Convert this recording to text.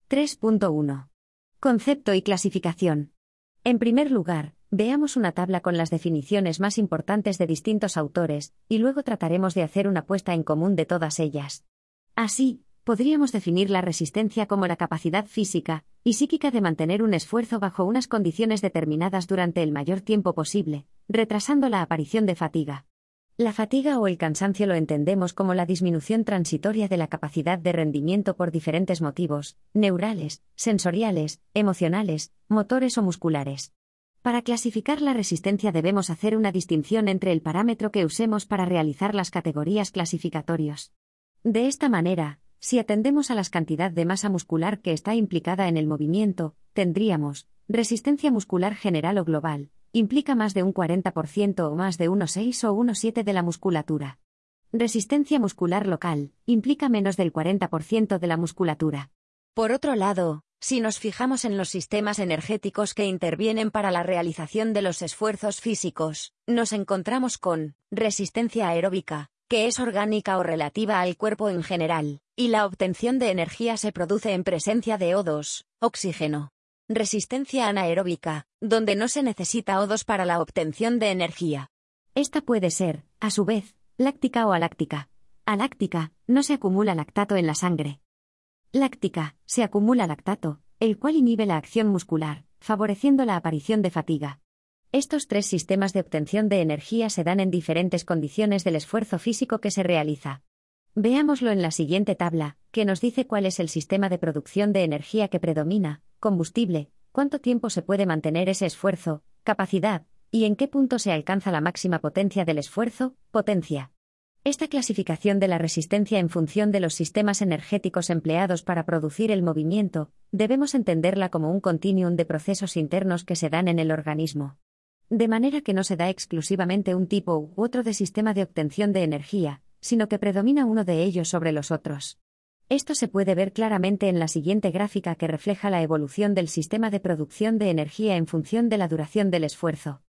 3.1. Concepto y clasificación. En primer lugar, veamos una tabla con las definiciones más importantes de distintos autores, y luego trataremos de hacer una puesta en común de todas ellas. Así, podríamos definir la resistencia como la capacidad física y psíquica de mantener un esfuerzo bajo unas condiciones determinadas durante el mayor tiempo posible, retrasando la aparición de fatiga. La fatiga o el cansancio lo entendemos como la disminución transitoria de la capacidad de rendimiento por diferentes motivos, neurales, sensoriales, emocionales, motores o musculares. Para clasificar la resistencia debemos hacer una distinción entre el parámetro que usemos para realizar las categorías clasificatorios. De esta manera, si atendemos a la cantidad de masa muscular que está implicada en el movimiento, tendríamos resistencia muscular general o global. Implica más de un 40% o más de 1,6 o 1,7 de la musculatura. Resistencia muscular local, implica menos del 40% de la musculatura. Por otro lado, si nos fijamos en los sistemas energéticos que intervienen para la realización de los esfuerzos físicos, nos encontramos con resistencia aeróbica, que es orgánica o relativa al cuerpo en general, y la obtención de energía se produce en presencia de O2, oxígeno. Resistencia anaeróbica, donde no se necesita O2 para la obtención de energía. Esta puede ser, a su vez, láctica o aláctica. Aláctica, no se acumula lactato en la sangre. Láctica, se acumula lactato, el cual inhibe la acción muscular, favoreciendo la aparición de fatiga. Estos tres sistemas de obtención de energía se dan en diferentes condiciones del esfuerzo físico que se realiza. Veámoslo en la siguiente tabla, que nos dice cuál es el sistema de producción de energía que predomina, combustible, cuánto tiempo se puede mantener ese esfuerzo, capacidad, y en qué punto se alcanza la máxima potencia del esfuerzo, potencia. Esta clasificación de la resistencia en función de los sistemas energéticos empleados para producir el movimiento, debemos entenderla como un continuum de procesos internos que se dan en el organismo. De manera que no se da exclusivamente un tipo u otro de sistema de obtención de energía, sino que predomina uno de ellos sobre los otros. Esto se puede ver claramente en la siguiente gráfica que refleja la evolución del sistema de producción de energía en función de la duración del esfuerzo.